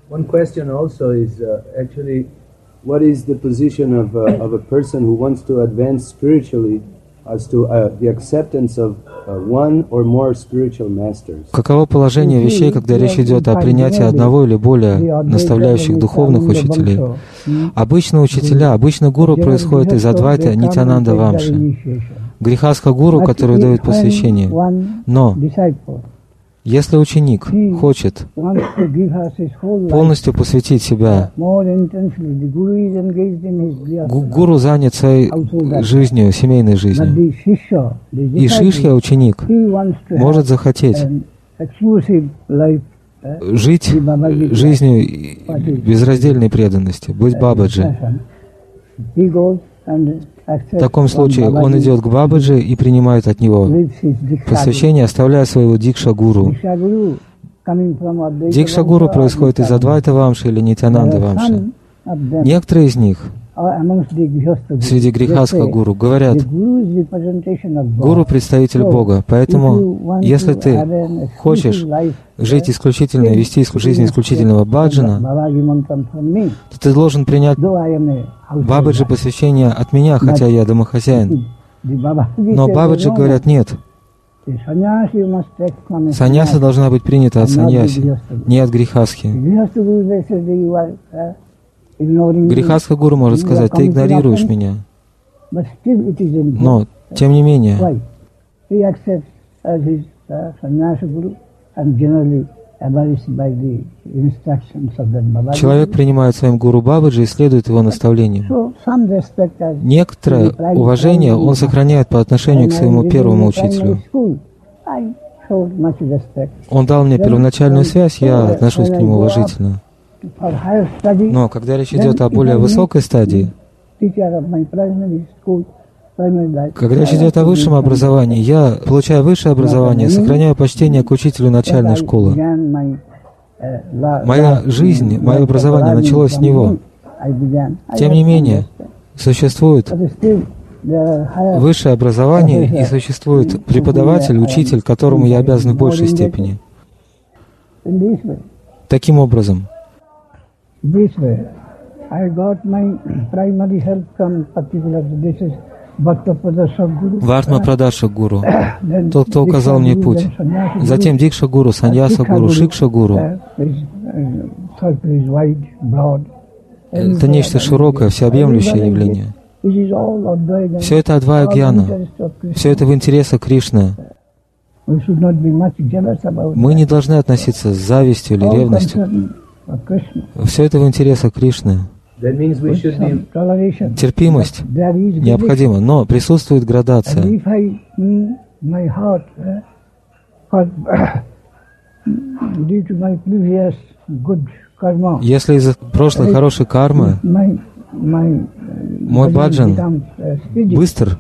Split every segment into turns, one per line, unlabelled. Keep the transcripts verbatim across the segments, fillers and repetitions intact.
One question also is uh, actually, what is the position of, uh, of a person who wants to advance spiritually as to uh, the acceptance of uh, one or more spiritual masters?
Каково положение вещей, когда речь идет о принятии одного или более наставляющих духовных учителей? Обычно учителя, обычно гуру происходит из Адвайта Нитьянанда Вамши, грихастха гуру, который дает посвящение. Но если ученик хочет полностью посвятить себя, гуру занят своей жизнью, семейной жизнью, и шишья, ученик, может захотеть жить жизнью безраздельной преданности, быть бабаджи. В таком случае он идет к бабаджи и принимает от него посвящение, оставляя своего дикша-гуру. Дикша-гуру происходит из Адвайта Вамши или Нитьянанда Вамши. Некоторые из них среди грихастха гуру говорят: гуру — представитель Бога, поэтому если ты хочешь жить исключительно, вести жизнь исключительного баджана, то ты должен принять бабаджи посвящение от меня, хотя я домохозяин. Но бабаджи говорят: нет, саньяса должна быть принята от саньяси, не от грихастхи. Грихастха гуру может сказать: ты игнорируешь меня. Но, тем не менее, человек принимает своим гуру бабаджи и следует его наставлениям. Некоторое уважение он сохраняет по отношению к своему первому учителю. Он дал мне первоначальную связь, я отношусь к нему уважительно. Но когда речь идет о более высокой стадии, когда речь идет о высшем образовании, я, получая высшее образование, сохраняю почтение к учителю начальной школы. Моя жизнь, мое образование началось с него. Тем не менее, существует высшее образование и существует преподаватель, учитель, которому я обязан в большей степени. Таким образом, Вартма Прадаша гуру, тот, кто указал мне путь. Затем Дикша гуру, Саньяса гуру, Шикша гуру. Это нечто широкое, всеобъемлющее явление. Все это Адвая Гьяна, все это в интересах Кришны. Мы не должны относиться с завистью или ревностью. Все это в интересах Кришны. Терпимость необходима, но присутствует градация. Если из-за прошлой хорошей кармы мой баджан быстр,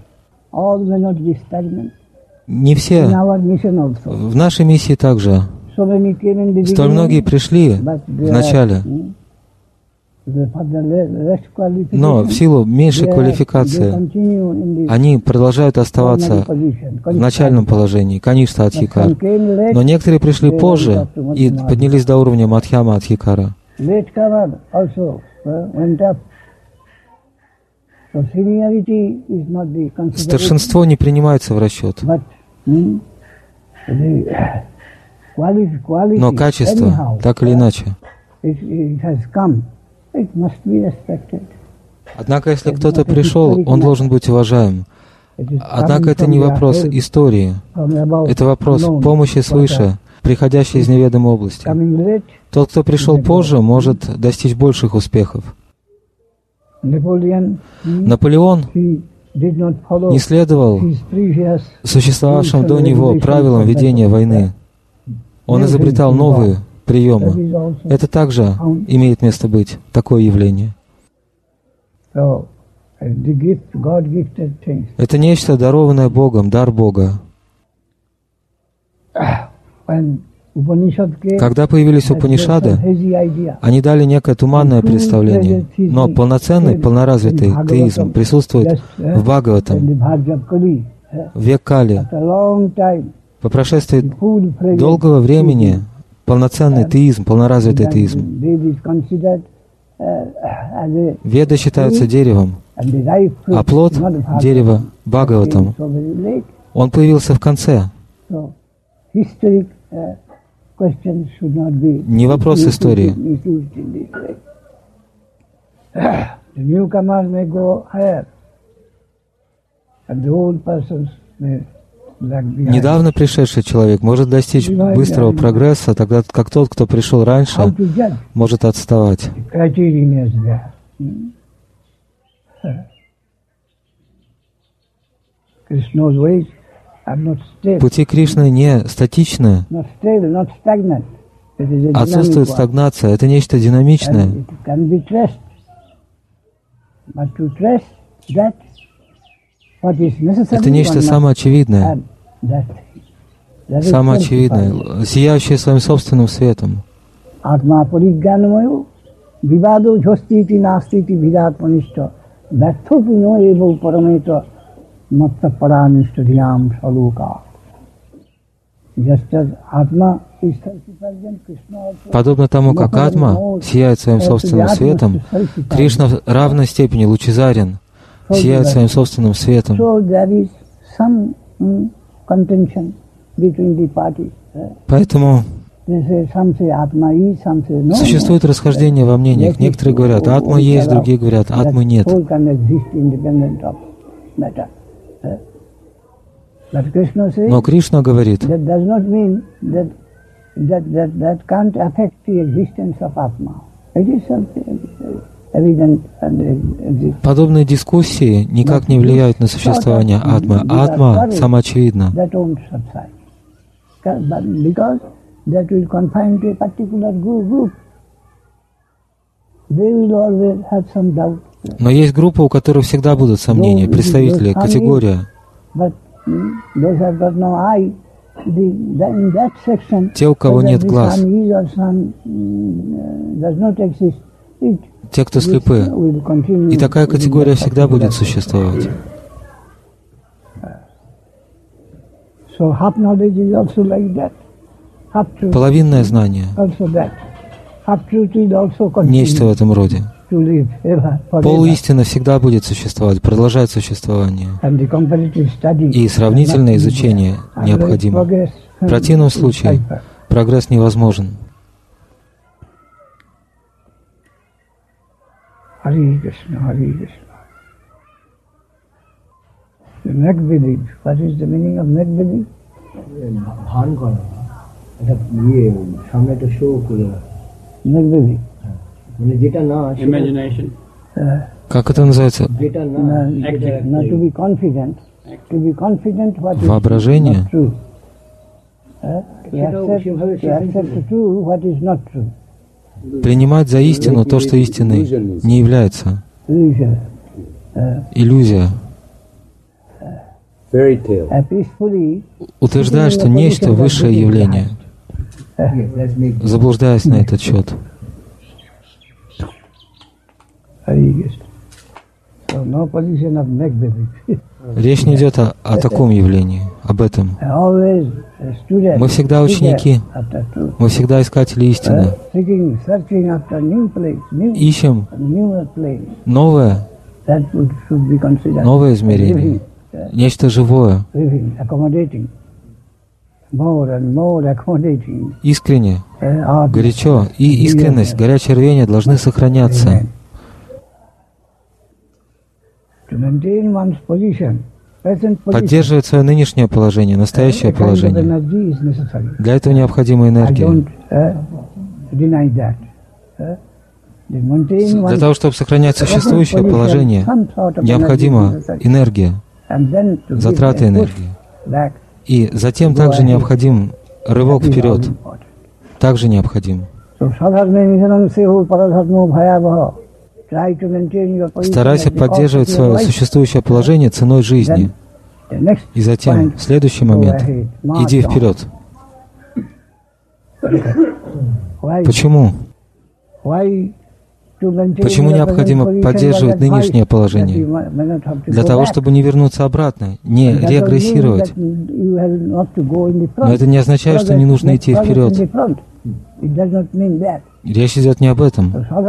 не все. В нашей миссии также. Столь многие пришли в начале, но в силу меньшей квалификации они продолжают оставаться в начальном положении, Каништа Адхикар. Но некоторые пришли позже и поднялись до уровня Мадхьяма Адхикара. Старшинство не принимается в расчет. Но качество, так или иначе. Однако, если кто-то пришел, он должен быть уважаем. Однако это не вопрос истории. Это вопрос помощи свыше, приходящей из неведомой области. Тот, кто пришел позже, может достичь больших успехов. Наполеон не следовал существовавшим до него правилам ведения войны. Он изобретал новые приемы. Это также имеет место быть, такое явление. Это нечто, дарованное Богом, дар Бога. Когда появились Упанишады, они дали некое туманное представление, но полноценный, полноразвитый теизм присутствует в Бхагаватам, в век Кали. По прошествии долгого времени полноценный теизм, полноразвитый теизм. Веда считаются деревом, а плод дерева Бхагаватам, он появился в конце. Не вопрос истории. Недавно пришедший человек может достичь быстрого прогресса, тогда как тот, кто пришел раньше, может отставать. Пути Кришны не статичны, отсутствует стагнация, это нечто динамичное. Это нечто самоочевидное, самоочевидное, сияющее своим собственным светом. Подобно тому, как Атма сияет своим собственным светом, Кришна в равной степени лучезарен, сияет своим собственным светом. Поэтому существует расхождение во мнениях. Некоторые говорят, Атма есть, другие говорят, Атмы нет. Но Кришна говорит, подобные дискуссии никак не влияют на существование Атмы. Атма самоочевидна. Но есть группа, у которых всегда будут сомнения, представители, категория. Те, у кого нет глаз, те, кто слепы. И такая категория всегда будет существовать. Половинное знание. Нечто в этом роде. Полуистина всегда будет существовать, продолжать существование. И сравнительное изучение необходимо. В противном случае прогресс невозможен.
Hare Krishna, Hare Krishna. The neck belief. What is the meaning of neck belief?
ধান করা এটা ইয়ে সামনে একটা শো করে
neck belief.
মানে যেটা না
imagination.
Как это называется?
যেটা না
Not to be confident. To be confident what is
Воображение.
not true. To accept, to accept the true what is not true.
Принимать за истину то, что истиной не является. Иллюзия. Утверждая, что нечто высшее явление, заблуждаясь на этот счет. Речь не идет о, о таком явлении, об этом. Мы всегда ученики, мы всегда искатели истины. Ищем новое, новое измерение, нечто живое, искренне, горячо. И искренность, горячее рвение должны сохраняться. Поддерживать свое нынешнее положение, настоящее положение. Для этого необходима энергия. Для того, чтобы сохранять существующее положение, необходима энергия, затраты энергии. И затем также необходим рывок вперед. Также необходим. Старайся поддерживать свое существующее положение ценой жизни. И затем, в следующий момент, иди вперед. Почему? Почему необходимо поддерживать нынешнее положение? Для того, чтобы не вернуться обратно, не регрессировать. Но это не означает, что не нужно идти вперед. Речь идет не об этом.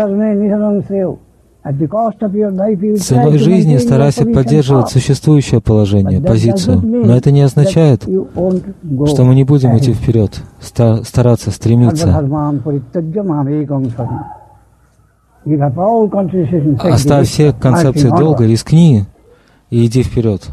Ценой жизни старайся поддерживать существующее положение, позицию. Но это не означает, что мы не будем идти вперед, стараться, стремиться. Оставь все концепции долга, рискни и иди вперед.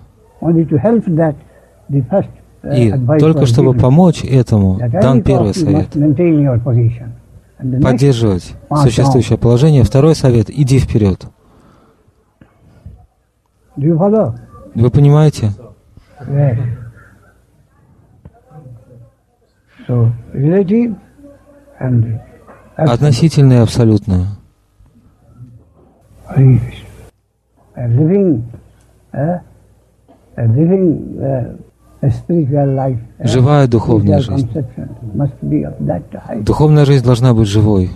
И только чтобы помочь этому, дан первый совет. Поддерживать существующее положение. Второй совет — иди вперед. Вы понимаете? Относительное и абсолютное. Живая духовная жизнь. Духовная жизнь должна быть живой.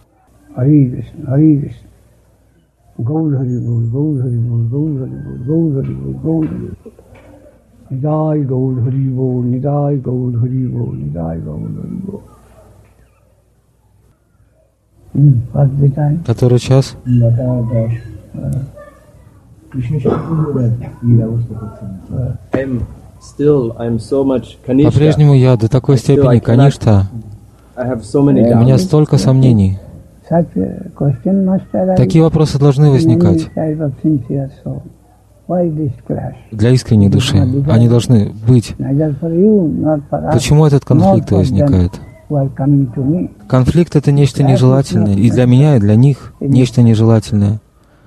Который час? По-прежнему я до такой степени каништа, у меня столько сомнений. Такие вопросы должны возникать для искренней души. Они должны быть. Почему этот конфликт возникает? Конфликт — это нечто нежелательное. И для меня, и для них нечто нежелательное.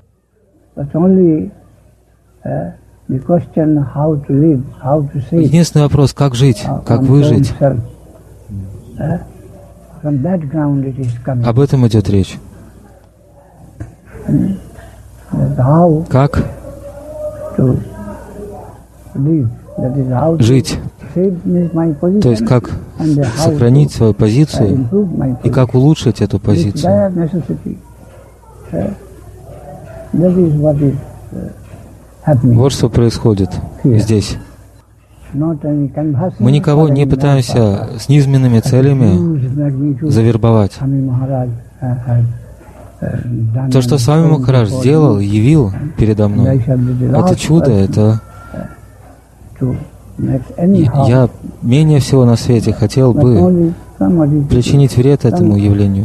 Единственный вопрос — как жить, как выжить. Об этом идет речь. Как жить, то есть как сохранить свою позицию и как улучшить эту позицию. Вот что происходит здесь. Мы никого не пытаемся с низменными целями завербовать. То, что с вами Махарадж сделал, явил передо мной, это чудо, это... Я менее всего на свете хотел бы причинить вред этому явлению.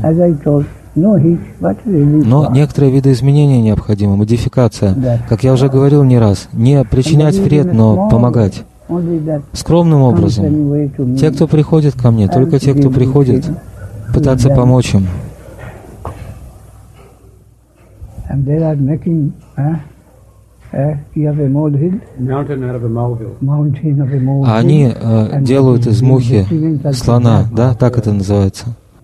Но некоторые виды изменений необходимы, модификация. Как я уже говорил не раз, не причинять вред, но помогать. Скромным образом. Те, кто приходит ко мне, только те, кто приходит, пытаться помочь им. А они э, делают из мухи слона, да, так это называется.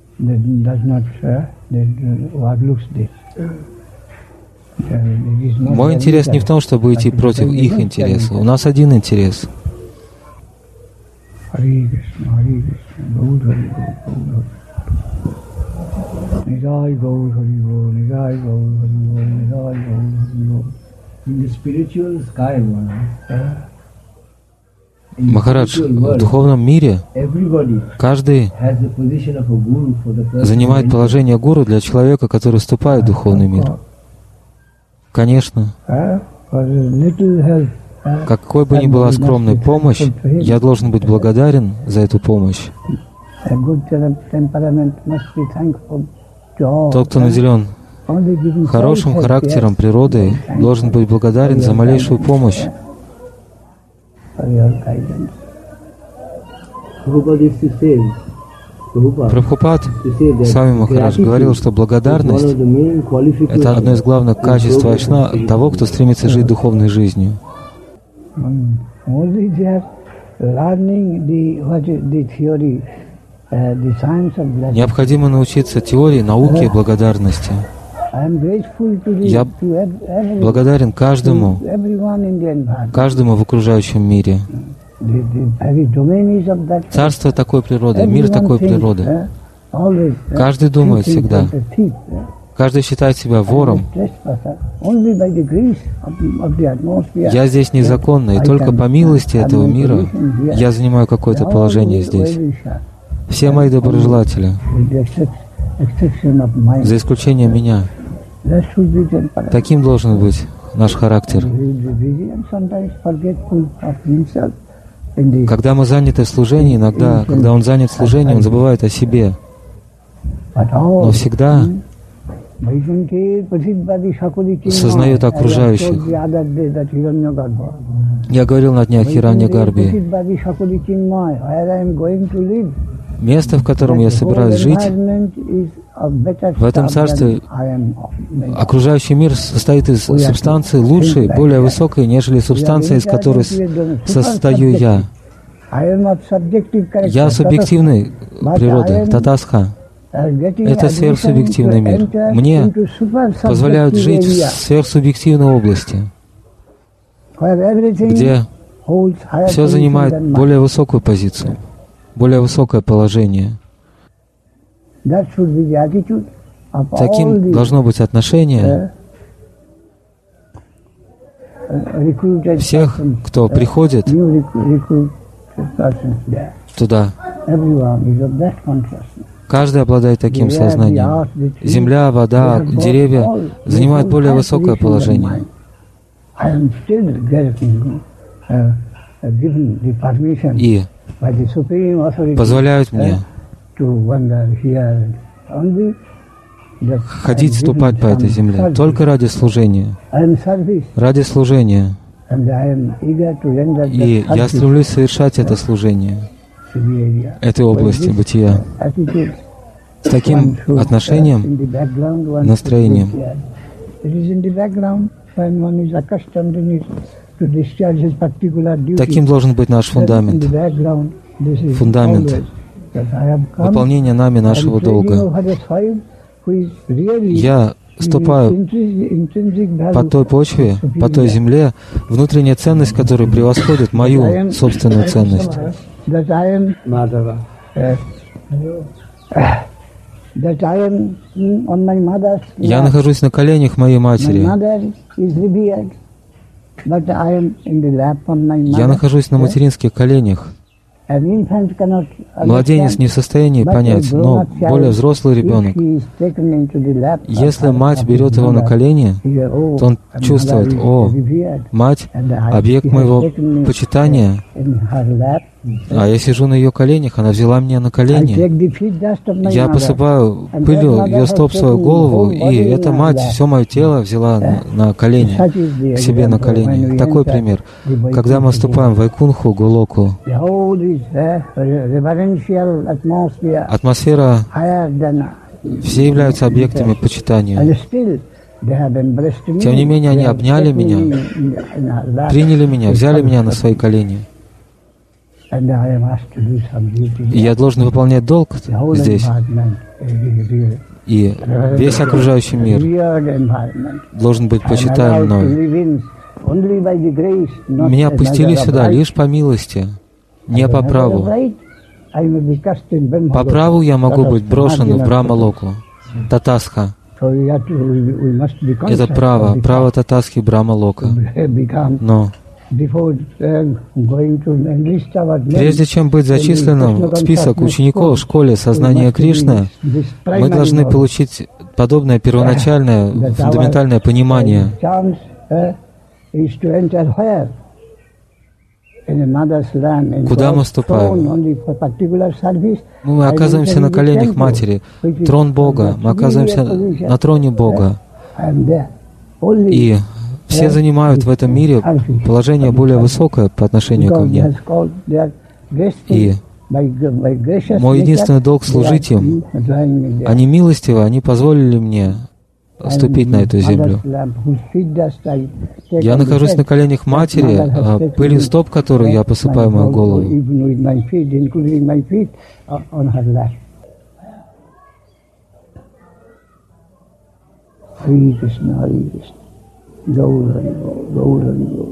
Мой интерес не в том, чтобы идти против их интереса. У нас один интерес. Махарадж, в духовном мире каждый занимает положение гуру для человека, который вступает в духовный мир. Конечно. Какой бы ни была скромная помощь, я должен быть благодарен за эту помощь. Тот, кто наделен хорошим характером, природой, должен быть благодарен за малейшую помощь. Прабхупад, Свами Махарадж, говорил, что благодарность — это одно из главных качеств вайшнава, того, кто стремится жить духовной жизнью. Необходимо научиться теории, науке благодарности. Я благодарен каждому, каждому в окружающем мире. Царство такой природы, мир такой природы. Каждый думает всегда. Каждый считает себя вором. Я здесь незаконно, и только по милости этого мира я занимаю какое-то положение здесь. все мои доброжелатели, за исключением меня. Таким должен быть наш характер. Когда мы заняты в служении, иногда, когда он занят в служении, он забывает о себе. Но всегда сознает окружающих. Я говорил на днях Хираньягарбхи. Место, в котором я собираюсь жить, в этом царстве окружающий мир состоит из субстанции лучшей, более высокой, нежели субстанция, из которой состою я. Я субъективной природы, татасха. Это сверхсубъективный мир. Мне позволяют жить в сверхсубъективной области, где все занимает более высокую позицию, более высокое положение. Таким должно быть отношение всех, кто приходит туда. Каждый обладает таким сознанием. Земля, вода, деревья занимают более высокое положение. И позволяют мне ходить, ступать по этой земле только ради служения. Ради служения. И я стремлюсь совершать это служение этой области бытия с таким отношением, настроением. Таким должен быть наш фундамент. Фундамент выполнения нами нашего долга. Я ступаю по той почве, по той земле, внутренняя ценность, которая превосходит мою собственную ценность. Я нахожусь на коленях моей матери. Я нахожусь на материнских коленях. Младенец не в состоянии понять, но более взрослый ребенок, если мать берет его на колени, то он чувствует: о, мать — объект моего почитания, а я сижу на ее коленях, она взяла меня на колени. Я посыпаю пылью ее стоп в свою голову, и эта мать все мое тело взяла на, на колени, к себе на колени. Такой пример. Когда мы вступаем в Вайкунху, Голоку, атмосфера, все являются объектами почитания. Тем не менее, они обняли меня, приняли меня, взяли меня на свои колени. И я должен выполнять долг здесь. И весь окружающий мир должен быть почитаем мной. Меня пустили сюда лишь по милости, не по праву. По праву я могу быть брошен в Брахма-локу, Татасха. Это право, право Татасхи Брахма-лока. Но прежде чем быть зачисленным в список учеников в школе сознания Кришны, мы должны получить подобное первоначальное, фундаментальное понимание. Куда мы вступаем? Мы оказываемся на коленях Матери. Трон Бога. Мы оказываемся на троне Бога. И все занимают в этом мире положение более высокое по отношению ко мне. И мой единственный долг — служить им. Они милостивы, они позволили мне ступить на эту землю. Я нахожусь на коленях Матери, а пылью стоп, которую я посыпаю в мою голову. Gaur Hari Bol, Gaur Hari Bol.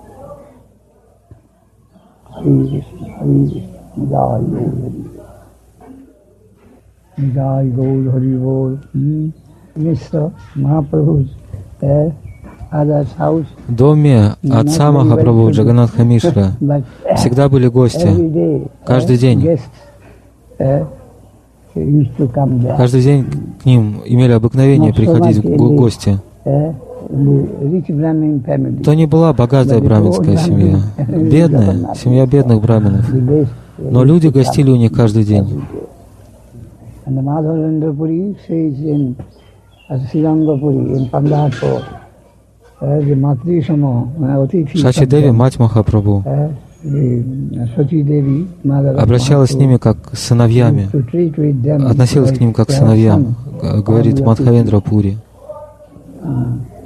Hare Krishna, Hare Krishna, Nidai Gaur Hari Bol. Mister Mahaprabhu's other's house. В доме отца Махапрабху Джаганнатха Мишра всегда были гости, каждый день. Каждый день к ним имели обыкновение приходить в гости. То не была богатая браминская семья, бедная, семья бедных браминов. Но люди гостили у них каждый день. Шачи Деви, мать Махапрабху, обращалась с ними как с сыновьями, относилась к ним как к сыновьям, говорит Мадхавендра Пури.